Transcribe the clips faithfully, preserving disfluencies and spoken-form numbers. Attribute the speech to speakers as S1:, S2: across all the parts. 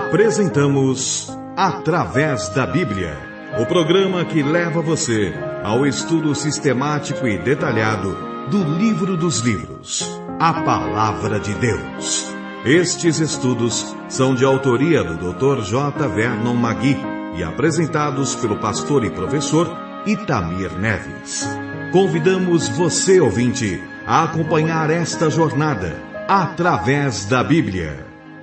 S1: Apresentamos Através da Bíblia, o programa que leva você ao estudo sistemático e detalhado do livro dos livros, a Palavra de Deus. Estes estudos são de autoria do doutor J. Vernon Magui e apresentados pelo pastor e professor Itamir Neves. Convidamos você, ouvinte, a acompanhar esta jornada através da Bíblia.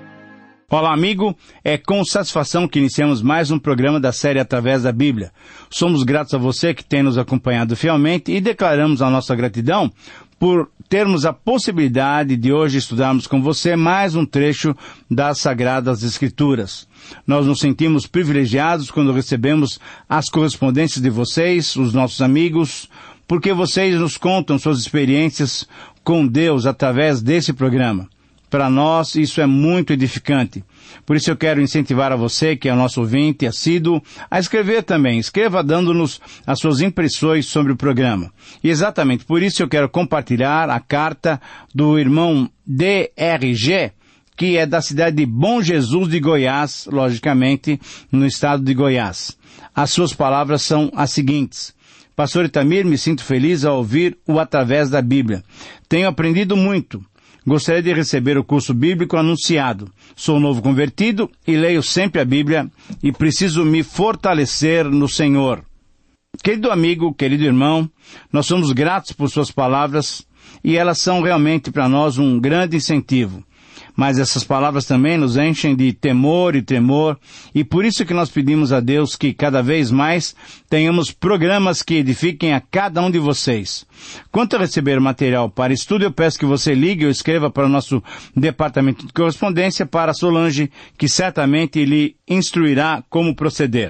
S2: Olá, amigo. É com satisfação que iniciamos mais um programa da série Através da Bíblia. Somos gratos a você que tem nos acompanhado fielmente e declaramos a nossa gratidão por termos a possibilidade de hoje estudarmos com você mais um trecho das Sagradas Escrituras. Nós nos sentimos privilegiados quando recebemos as correspondências de vocês, os nossos amigos, porque vocês nos contam suas experiências com Deus através desse programa. Para nós, isso é muito edificante. Por isso eu quero incentivar a você, que é o nosso ouvinte assíduo, a escrever também. Escreva dando-nos as suas impressões sobre o programa. E exatamente por isso eu quero compartilhar a carta do irmão D R G, que é da cidade de Bom Jesus de Goiás, logicamente, no estado de Goiás. As suas palavras são as seguintes: Pastor Itamir, me sinto feliz ao ouvir o Através da Bíblia. Tenho aprendido muito. Gostaria de receber o curso bíblico anunciado. Sou novo convertido e leio sempre a Bíblia e preciso me fortalecer no Senhor. Querido amigo, querido irmão, nós somos gratos por suas palavras e elas são realmente para nós um grande incentivo. Mas essas palavras também nos enchem de temor e tremor, e por isso que nós pedimos a Deus que cada vez mais tenhamos programas que edifiquem a cada um de vocês. Quanto a receber material para estudo, eu peço que você ligue ou escreva para o nosso departamento de correspondência, para a Solange, que certamente lhe instruirá como proceder.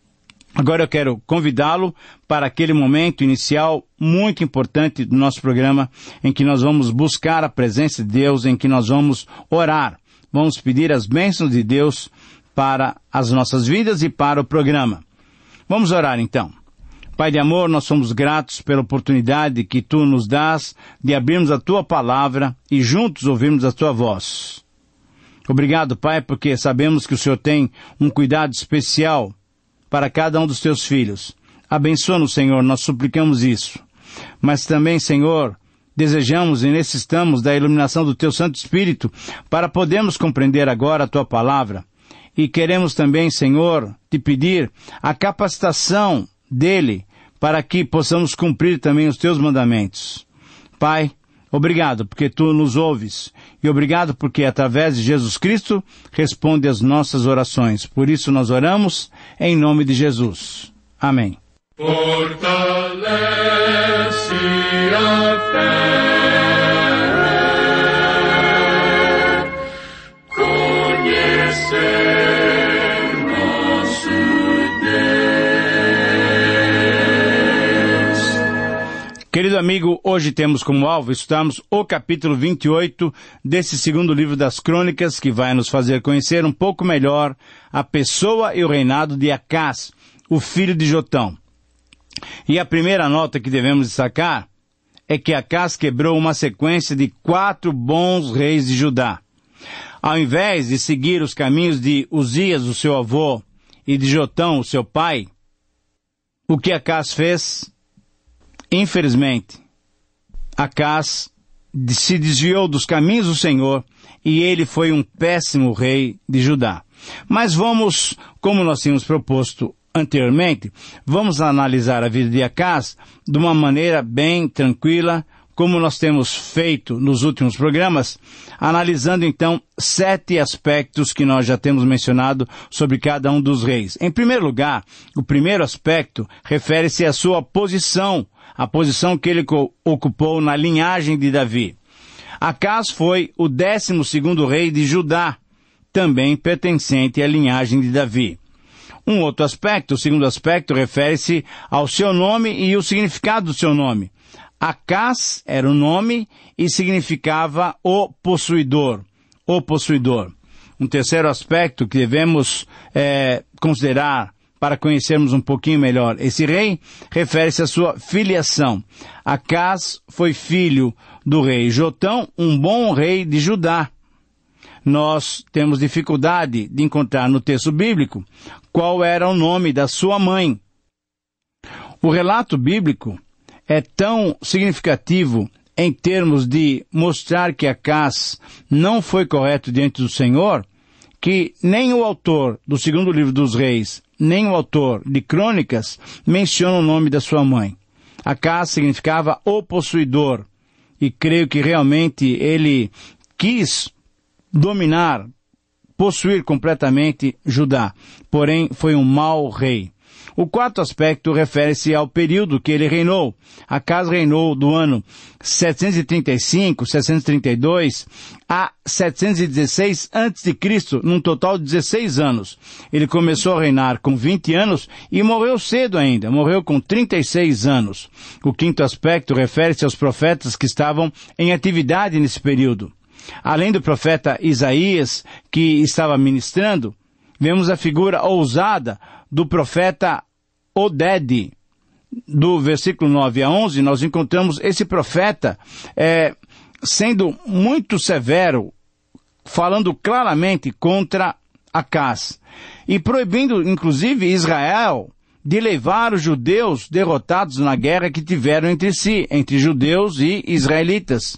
S2: Agora eu quero convidá-lo para aquele momento inicial muito importante do nosso programa, em que nós vamos buscar a presença de Deus, em que nós vamos orar. Vamos pedir as bênçãos de Deus para as nossas vidas e para o programa. Vamos orar então. Pai de amor, nós somos gratos pela oportunidade que Tu nos dás de abrirmos a Tua palavra e juntos ouvirmos a Tua voz. Obrigado, Pai, porque sabemos que o Senhor tem um cuidado especial para cada um dos Teus filhos. Abençoa-nos, Senhor, nós suplicamos isso. Mas também, Senhor, desejamos e necessitamos da iluminação do Teu Santo Espírito para podermos compreender agora a Tua palavra. E queremos também, Senhor, Te pedir a capacitação dEle para que possamos cumprir também os Teus mandamentos. Pai, obrigado porque Tu nos ouves. E obrigado porque, através de Jesus Cristo, responde às nossas orações. Por isso nós oramos em nome de Jesus. Amém.
S3: Fortalece a fé, conhecer nosso Deus.
S2: Querido amigo, hoje temos como alvo estudarmos o capítulo vinte e oito desse segundo livro das Crônicas, que vai nos fazer conhecer um pouco melhor a pessoa e o reinado de Acás, o filho de Jotão. E a primeira nota que devemos destacar é que Acás quebrou uma sequência de quatro bons reis de Judá. Ao invés de seguir os caminhos de Uzias, o seu avô, e de Jotão, o seu pai, o que Acás fez? Infelizmente, Acás se desviou dos caminhos do Senhor e ele foi um péssimo rei de Judá. Mas vamos, como nós tínhamos proposto anteriormente, vamos analisar a vida de Acás de uma maneira bem tranquila, como nós temos feito nos últimos programas, analisando então sete aspectos que nós já temos mencionado sobre cada um dos reis. Em primeiro lugar, o primeiro aspecto refere-se à sua posição, a posição que ele ocupou na linhagem de Davi. Acás foi o décimo segundo rei de Judá, também pertencente à linhagem de Davi. Um outro aspecto, o segundo aspecto, refere-se ao seu nome e o significado do seu nome. Acás era o nome e significava o possuidor, o possuidor. Um terceiro aspecto que devemos é, considerar para conhecermos um pouquinho melhor esse rei, refere-se à sua filiação. Acás foi filho do rei Jotão, um bom rei de Judá. nós temos dificuldade de encontrar no texto bíblico qual era o nome da sua mãe. O relato bíblico é tão significativo em termos de mostrar que Acás não foi correto diante do Senhor, que nem o autor do segundo livro dos Reis, nem o autor de Crônicas menciona o nome da sua mãe. Acás significava o possuidor, e creio que realmente ele quis dominar, possuir completamente Judá, porém foi um mau rei. O quarto aspecto refere-se ao período que ele reinou. Acás reinou do ano setecentos e trinta e cinco, setecentos e trinta e dois a setecentos e dezesseis antes de Cristo, num total de dezesseis anos. Ele começou a reinar com vinte anos e morreu cedo ainda, morreu com trinta e seis anos. O quinto aspecto refere-se aos profetas que estavam em atividade nesse período. Além do profeta Isaías, que estava ministrando, vemos a figura ousada do profeta Oded. Do versículo nove a onze, nós encontramos esse profeta é, sendo muito severo, falando claramente contra Acás, e proibindo, inclusive, Israel de levar os judeus derrotados na guerra que tiveram entre si, entre judeus e israelitas.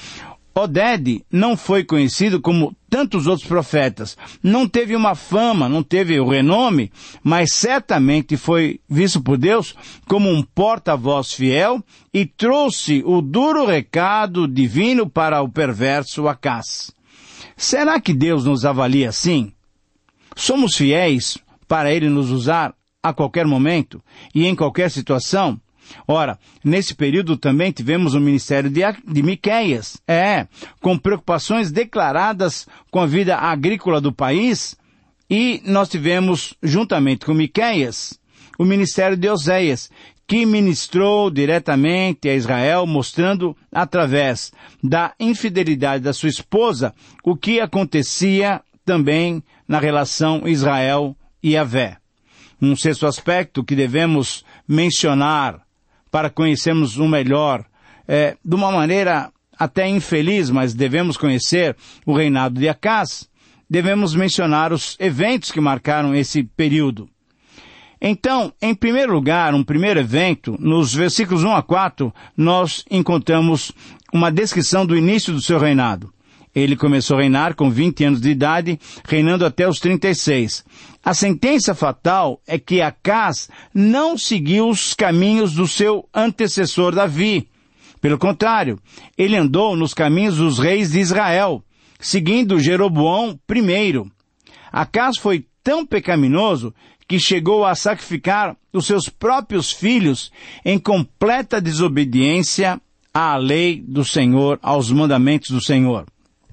S2: Oded não foi conhecido como tantos outros profetas. Não teve uma fama, não teve o renome, mas certamente foi visto por Deus como um porta-voz fiel e trouxe o duro recado divino para o perverso Acás. Será que Deus nos avalia assim? Somos fiéis para Ele nos usar a qualquer momento e em qualquer situação? Ora, nesse período também tivemos o ministério de, de Miqueias, é, com preocupações declaradas com a vida agrícola do país, e nós tivemos, juntamente com Miqueias, o ministério de Oséias, que ministrou diretamente a Israel, mostrando, através da infidelidade da sua esposa, o que acontecia também na relação Israel e Yahvé. Um sexto aspecto que devemos mencionar para conhecermos o melhor, é, de uma maneira até infeliz, mas devemos conhecer o reinado de Acás, devemos mencionar os eventos que marcaram esse período. Então, em primeiro lugar, um primeiro evento, nos versículos um a quatro, nós encontramos uma descrição do início do seu reinado. Ele começou a reinar com vinte anos de idade, reinando até os trinta e seis. A sentença fatal é que Acás não seguiu os caminhos do seu antecessor Davi. Pelo contrário, ele andou nos caminhos dos reis de Israel, seguindo Jeroboão primeiro. Acás foi tão pecaminoso que chegou a sacrificar os seus próprios filhos em completa desobediência à lei do Senhor, aos mandamentos do Senhor.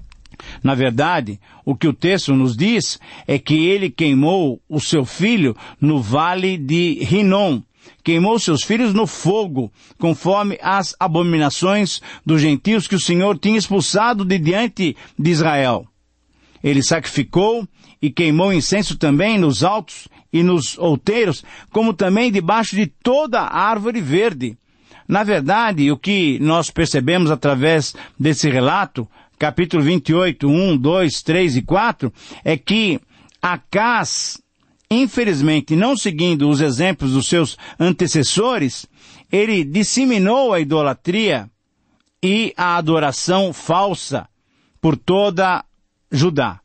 S2: Na verdade, o que o texto nos diz é que ele queimou o seu filho no vale de Rinom, queimou seus filhos no fogo, conforme as abominações dos gentios que o Senhor tinha expulsado de diante de Israel. Ele sacrificou e queimou incenso também nos altos e nos outeiros, como também debaixo de toda árvore verde. Na verdade, o que nós percebemos através desse relato, capítulo vinte e oito, um, dois, três e quatro, é que Acás, infelizmente, não seguindo os exemplos dos seus antecessores, ele disseminou a idolatria e a adoração falsa por toda Judá.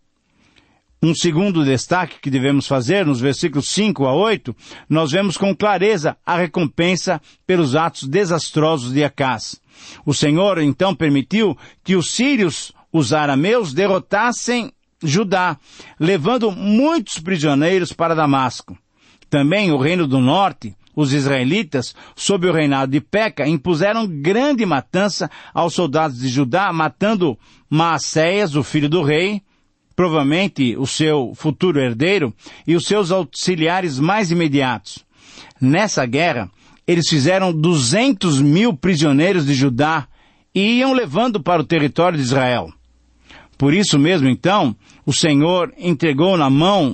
S2: Um segundo destaque que devemos fazer, nos versículos cinco a oito, nós vemos com clareza a recompensa pelos atos desastrosos de Acás. O Senhor, então, permitiu que os sírios, os arameus, derrotassem Judá, levando muitos prisioneiros para Damasco. Também o reino do norte, os israelitas, sob o reinado de Peca, impuseram grande matança aos soldados de Judá, matando Maacéias, o filho do rei, provavelmente o seu futuro herdeiro, e os seus auxiliares mais imediatos. Nessa guerra, eles fizeram duzentos mil prisioneiros de Judá e iam levando para o território de Israel. Por isso mesmo, então, o Senhor entregou na mão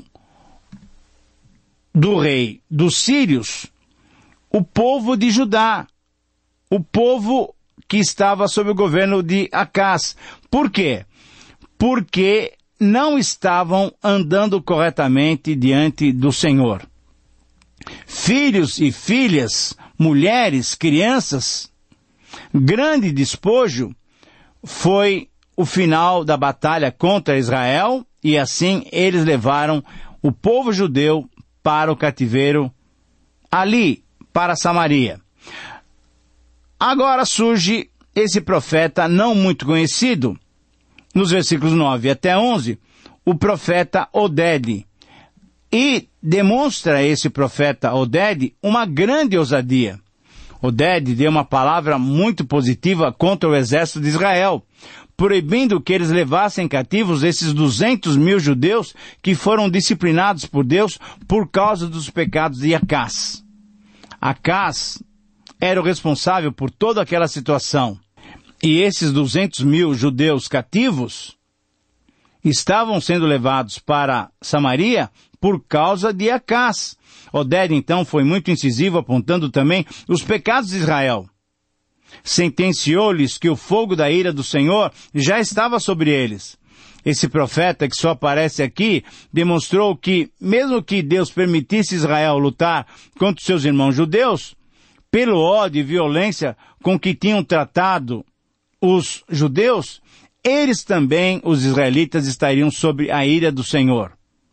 S2: do rei dos sírios o povo de Judá, o povo que estava sob o governo de Acás. Por quê? Porque não estavam andando corretamente diante do Senhor. Filhos e filhas, mulheres, crianças, grande despojo foi o final da batalha contra Israel, e assim eles levaram o povo judeu para o cativeiro ali, para Samaria. Agora surge esse profeta não muito conhecido, nos versículos nove até onze, o profeta Oded. E demonstra esse profeta Oded uma grande ousadia. Oded deu uma palavra muito positiva contra o exército de Israel, proibindo que eles levassem cativos esses duzentos mil judeus que foram disciplinados por Deus por causa dos pecados de Acás. Acás era o responsável por toda aquela situação. E esses duzentos mil judeus cativos estavam sendo levados para Samaria por causa de Acás. Oded, então, foi muito incisivo, apontando também os pecados de Israel. Sentenciou-lhes que o fogo da ira do Senhor já estava sobre eles. Esse profeta, que só aparece aqui, demonstrou que, mesmo que Deus permitisse Israel lutar contra os seus irmãos judeus, pelo ódio e violência com que tinham tratado os judeus, eles também, os israelitas, estariam sob a ira do Senhor.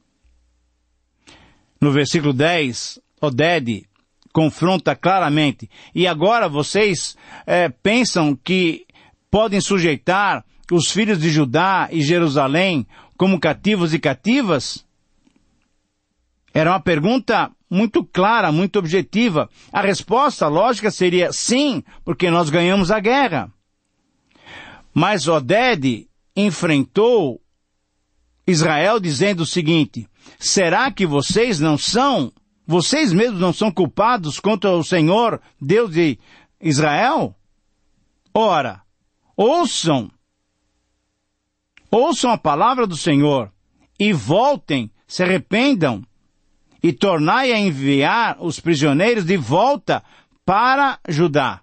S2: No versículo dez, Oded confronta claramente: e agora vocês é, pensam que podem sujeitar os filhos de Judá e Jerusalém como cativos e cativas? Era uma pergunta muito clara, muito objetiva. A resposta lógica seria sim, porque nós ganhamos a guerra. Mas Oded enfrentou Israel dizendo o seguinte: será que vocês não são, vocês mesmos não são culpados contra o Senhor, Deus de Israel? Ora, ouçam, ouçam a palavra do Senhor e voltem, se arrependam e tornai a enviar os prisioneiros de volta para Judá.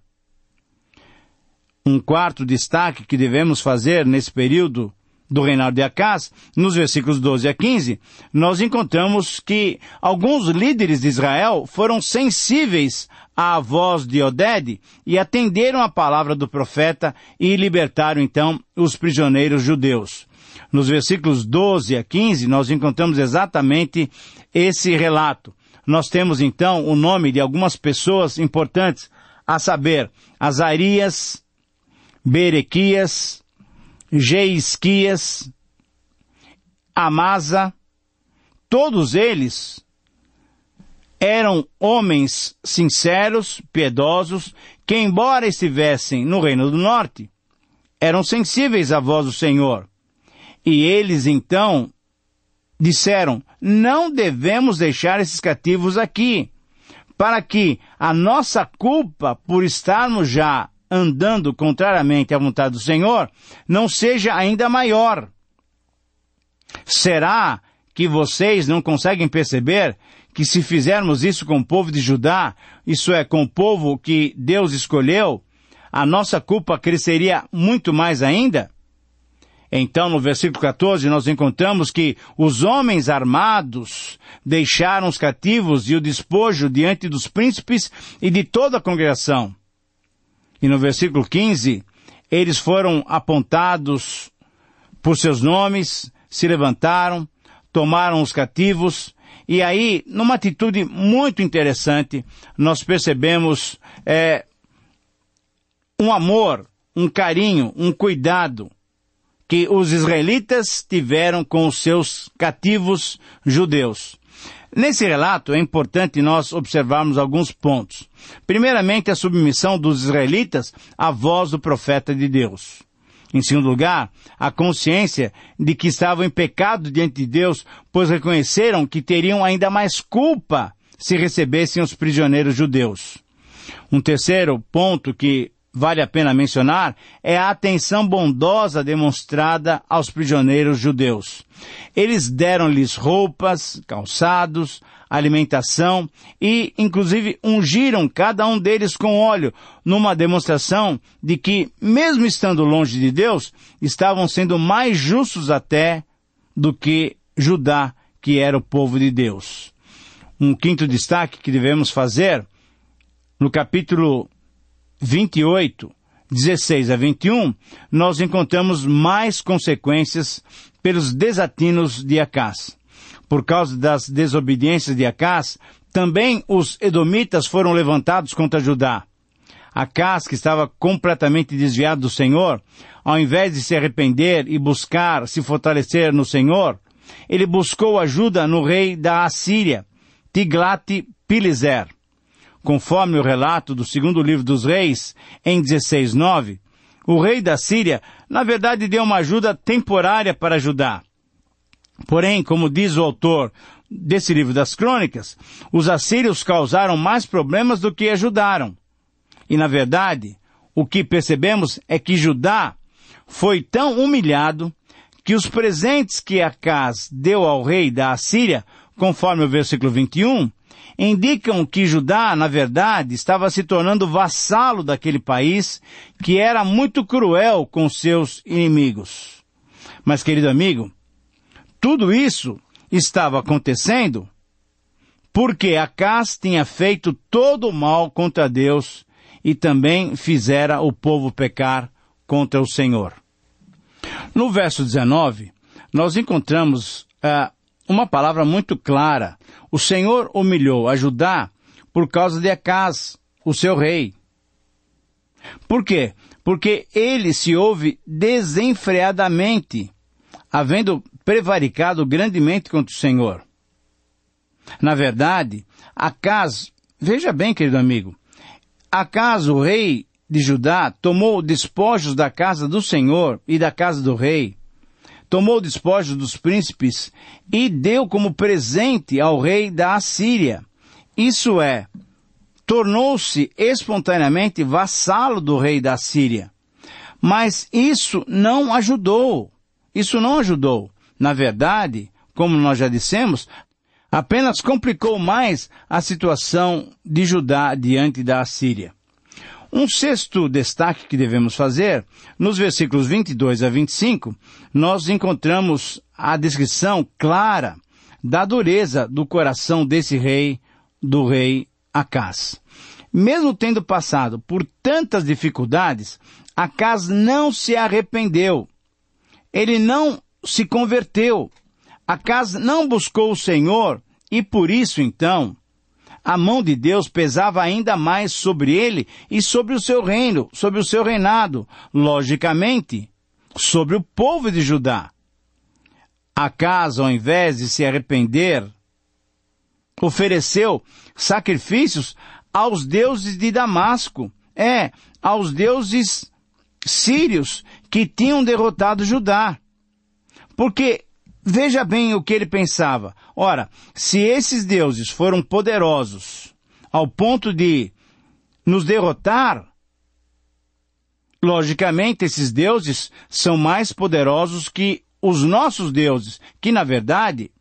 S2: Um quarto destaque que devemos fazer nesse período do reinado de Acás, nos versículos doze a quinze, nós encontramos que alguns líderes de Israel foram sensíveis à voz de Oded e atenderam a palavra do profeta e libertaram então os prisioneiros judeus. Nos versículos doze a quinze, nós encontramos exatamente esse relato. Nós temos então o nome de algumas pessoas importantes, a saber, Azarias, Berequias, Jeisquias, Amasa. Todos eles eram homens sinceros, piedosos, que embora estivessem no Reino do Norte, eram sensíveis à voz do Senhor. E eles então disseram: não devemos deixar esses cativos aqui, para que a nossa culpa por estarmos já andando contrariamente à vontade do Senhor não seja ainda maior. Será que vocês não conseguem perceber que se fizermos isso com o povo de Judá, isso é, com o povo que Deus escolheu, a nossa culpa cresceria muito mais ainda? Então, no versículo quatorze, nós encontramos que os homens armados deixaram os cativos e o despojo diante dos príncipes e de toda a congregação. E no versículo quinze, eles foram apontados por seus nomes, se levantaram, tomaram os cativos, e aí, numa atitude muito interessante, nós percebemos é, um amor, um carinho, um cuidado que os israelitas tiveram com os seus cativos judeus. Nesse relato é importante nós observarmos alguns pontos. Primeiramente, a submissão dos israelitas à voz do profeta de Deus. Em segundo lugar, a consciência de que estavam em pecado diante de Deus, pois reconheceram que teriam ainda mais culpa se recebessem os prisioneiros judeus. Um terceiro ponto que vale a pena mencionar é a atenção bondosa demonstrada aos prisioneiros judeus. Eles deram-lhes roupas, calçados, alimentação e, inclusive, ungiram cada um deles com óleo, numa demonstração de que, mesmo estando longe de Deus, estavam sendo mais justos até do que Judá, que era o povo de Deus. Um quinto destaque que devemos fazer, no capítulo vinte e oito, dezesseis a vinte e um, nós encontramos mais consequências pelos desatinos de Acás. Por causa das desobediências de Acás, também os edomitas foram levantados contra Judá. Acás, que estava completamente desviado do Senhor, ao invés de se arrepender e buscar se fortalecer no Senhor, ele buscou ajuda no rei da Assíria, Tiglat-Pileser. Conforme o relato do segundo livro dos reis, em dezesseis, nove, o rei da Síria, na verdade, deu uma ajuda temporária para Judá. Porém, como diz o autor desse livro das crônicas, os assírios causaram mais problemas do que ajudaram. E, na verdade, o que percebemos é que Judá foi tão humilhado que os presentes que Acás deu ao rei da Assíria, conforme o versículo vinte e um, indicam que Judá, na verdade, estava se tornando vassalo daquele país que era muito cruel com seus inimigos. Mas, querido amigo, tudo isso estava acontecendo porque Acás tinha feito todo o mal contra Deus e também fizera o povo pecar contra o Senhor. No verso dezenove, nós encontramos uh, uma palavra muito clara. O Senhor humilhou a Judá por causa de Acás, o seu rei. Por quê? Porque ele se ouve desenfreadamente, havendo prevaricado grandemente contra o Senhor. Na verdade, Acás, veja bem, querido amigo, Acás, o rei de Judá, tomou despojos da casa do Senhor e da casa do rei, tomou despojos dos príncipes e deu como presente ao rei da Assíria. Isso é, tornou-se espontaneamente vassalo do rei da Assíria. Mas isso não ajudou. Isso não ajudou. Na verdade, como nós já dissemos, apenas complicou mais a situação de Judá diante da Assíria. Um sexto destaque que devemos fazer, nos versículos vinte e dois a vinte e cinco, nós encontramos a descrição clara da dureza do coração desse rei, do rei Acás. Mesmo tendo passado por tantas dificuldades, Acás não se arrependeu. Ele não se converteu. Acás não buscou o Senhor e por isso, então, a mão de Deus pesava ainda mais sobre ele e sobre o seu reino, sobre o seu reinado, logicamente, sobre o povo de Judá. Acás, ao invés de se arrepender, ofereceu sacrifícios aos deuses de Damasco, é, aos deuses sírios que tinham derrotado Judá. Porque, veja bem o que ele pensava. Ora, se esses deuses foram poderosos ao ponto de nos derrotar, logicamente esses deuses são mais poderosos que os nossos deuses, que na verdade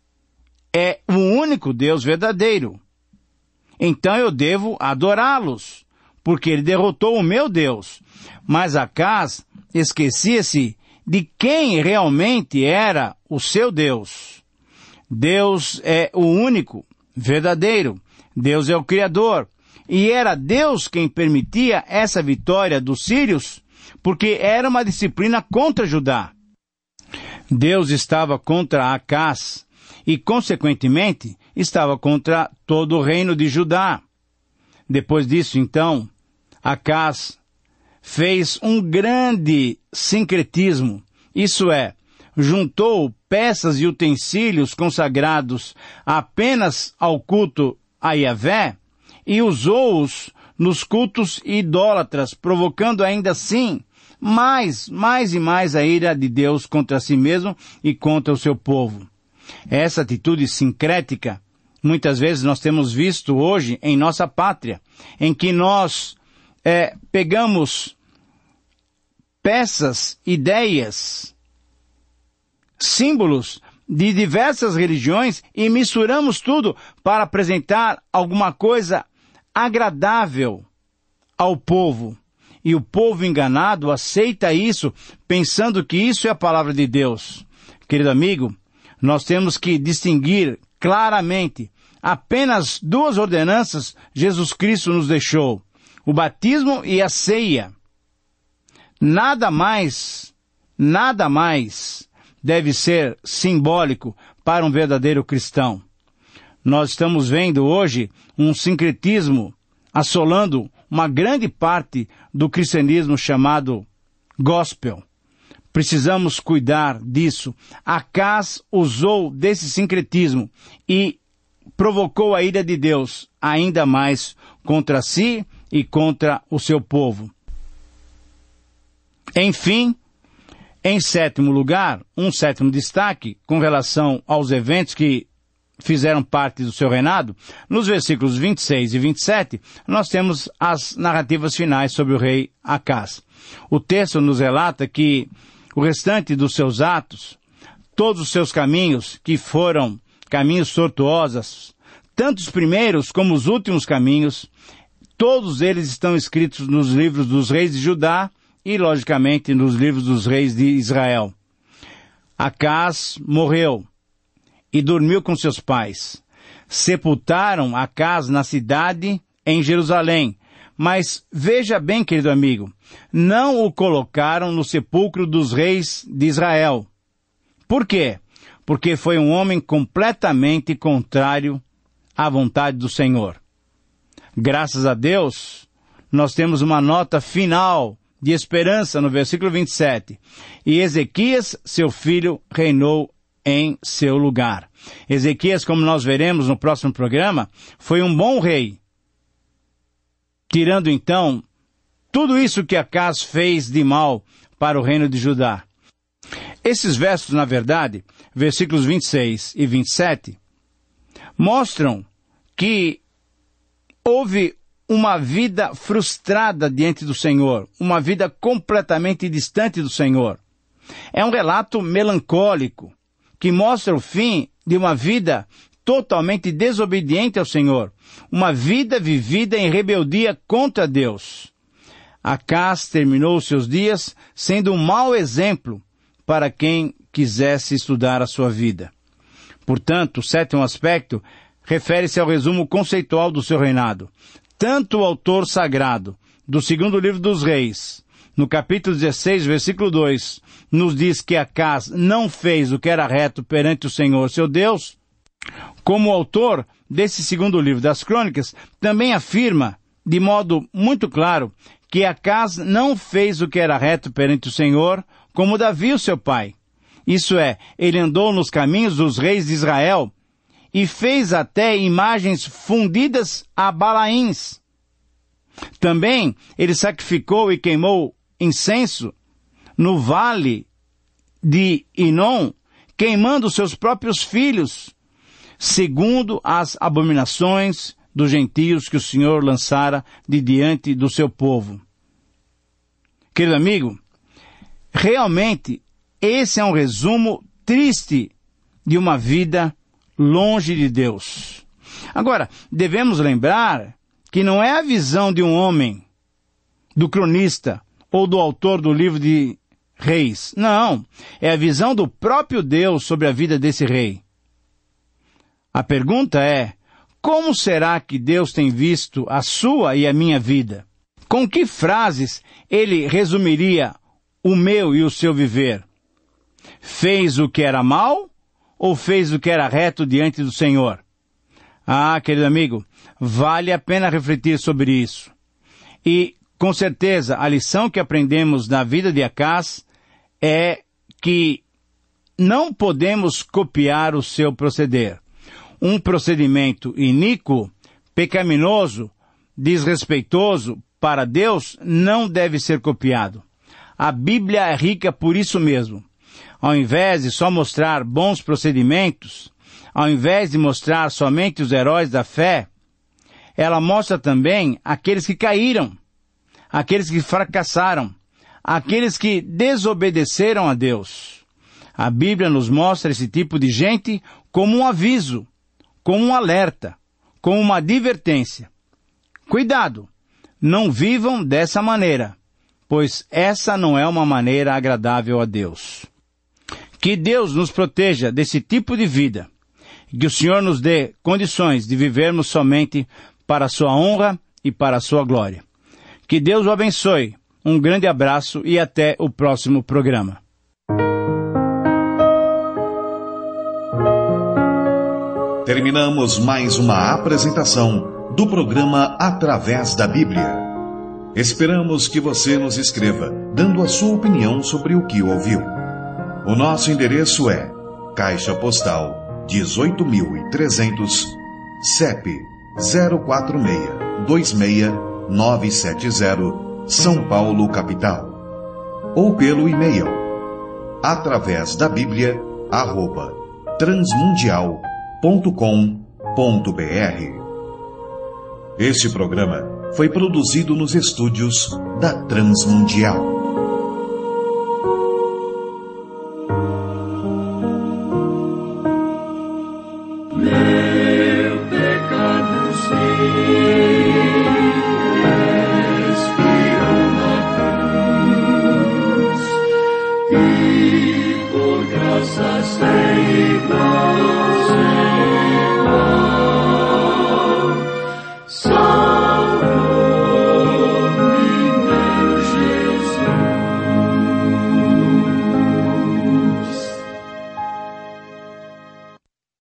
S2: é o único Deus verdadeiro. Então eu devo adorá-los, porque ele derrotou o meu Deus. Mas Acás esquecia-se de quem realmente era o seu Deus. Deus é o único, verdadeiro. Deus é o Criador. E era Deus quem permitia essa vitória dos sírios, porque era uma disciplina contra Judá. Deus estava contra Acás e, consequentemente, estava contra todo o reino de Judá. Depois disso, então, Acás fez um grande sincretismo, isso é, juntou peças e utensílios consagrados apenas ao culto a Yahvé e usou-os nos cultos idólatras, provocando ainda assim mais, mais e mais a ira de Deus contra si mesmo e contra o seu povo. Essa atitude sincrética, muitas vezes nós temos visto hoje em nossa pátria, em que nós é, pegamos peças, ideias, símbolos de diversas religiões e misturamos tudo para apresentar alguma coisa agradável ao povo. E o povo enganado aceita isso, pensando que isso é a palavra de Deus. Querido amigo, nós temos que distinguir claramente apenas duas ordenanças Jesus Cristo nos deixou: o batismo e a ceia. Nada mais, nada mais deve ser simbólico para um verdadeiro cristão. Nós estamos vendo hoje um sincretismo assolando uma grande parte do cristianismo chamado gospel. Precisamos cuidar disso. Acaz usou desse sincretismo e provocou a ira de Deus ainda mais contra si e contra o seu povo. Enfim, em sétimo lugar, um sétimo destaque com relação aos eventos que fizeram parte do seu reinado, nos versículos vinte e seis e vinte e sete, nós temos as narrativas finais sobre o rei Acaz. O texto nos relata que o restante dos seus atos, todos os seus caminhos, que foram caminhos tortuosos, tanto os primeiros como os últimos caminhos, todos eles estão escritos nos livros dos reis de Judá e, logicamente, nos livros dos reis de Israel. Acaz morreu e dormiu com seus pais. Sepultaram Acaz na cidade em Jerusalém. Mas veja bem, querido amigo, não o colocaram no sepulcro dos reis de Israel. Por quê? Porque foi um homem completamente contrário à vontade do Senhor. Graças a Deus, nós temos uma nota final de esperança no versículo vinte e sete. E Ezequias, seu filho, reinou em seu lugar. Ezequias, como nós veremos no próximo programa, foi um bom rei, tirando então tudo isso que Acaz fez de mal para o reino de Judá. Esses versos, na verdade, versículos vinte e seis e vinte e sete, mostram que houve uma vida frustrada diante do Senhor, uma vida completamente distante do Senhor. É um relato melancólico, que mostra o fim de uma vida totalmente desobediente ao Senhor, uma vida vivida em rebeldia contra Deus. Acaz terminou seus dias sendo um mau exemplo para quem quisesse estudar a sua vida. Portanto, o sétimo aspecto refere-se ao resumo conceitual do seu reinado. Tanto o autor sagrado do segundo livro dos reis, no capítulo dezesseis, versículo dois, nos diz que Acaz não fez o que era reto perante o Senhor, seu Deus, como o autor desse segundo livro das crônicas também afirma, de modo muito claro, que Acaz não fez o que era reto perante o Senhor, como Davi, o seu pai. Isso é, ele andou nos caminhos dos reis de Israel e fez até imagens fundidas a Balaíns. Também ele sacrificou e queimou incenso no vale de Inom, queimando seus próprios filhos, segundo as abominações dos gentios que o Senhor lançara de diante do seu povo. Querido amigo, realmente esse é um resumo triste de uma vida longe de Deus. Agora, devemos lembrar que não é a visão de um homem, do cronista ou do autor do livro de Reis. Não, é a visão do próprio Deus sobre a vida desse rei. A pergunta é, como será que Deus tem visto a sua e a minha vida? Com que frases ele resumiria o meu e o seu viver? Fez o que era mal ou fez o que era reto diante do Senhor? Ah, querido amigo, vale a pena refletir sobre isso. E, com certeza, a lição que aprendemos na vida de Acaz é que não podemos copiar o seu proceder. Um procedimento iníquo, pecaminoso, desrespeitoso para Deus não deve ser copiado. A Bíblia é rica por isso mesmo. Ao invés de só mostrar bons procedimentos, ao invés de mostrar somente os heróis da fé, ela mostra também aqueles que caíram, aqueles que fracassaram, aqueles que desobedeceram a Deus. A Bíblia nos mostra esse tipo de gente como um aviso, como um alerta, como uma advertência. Cuidado, não vivam dessa maneira, pois essa não é uma maneira agradável a Deus. Que Deus nos proteja desse tipo de vida. Que o Senhor nos dê condições de vivermos somente para a sua honra e para a sua glória. Que Deus o abençoe. Um grande abraço e até o próximo programa.
S1: Terminamos mais uma apresentação do programa Através da Bíblia. Esperamos que você nos escreva, dando a sua opinião sobre o que ouviu. O nosso endereço é Caixa Postal dezoito mil e trezentos, C E P zero quatro seis dois seis nove sete zero, São Paulo, capital. Ou pelo e-mail através da Bíblia, arroba transmundial ponto com ponto br. Este programa foi produzido nos estúdios da Transmundial.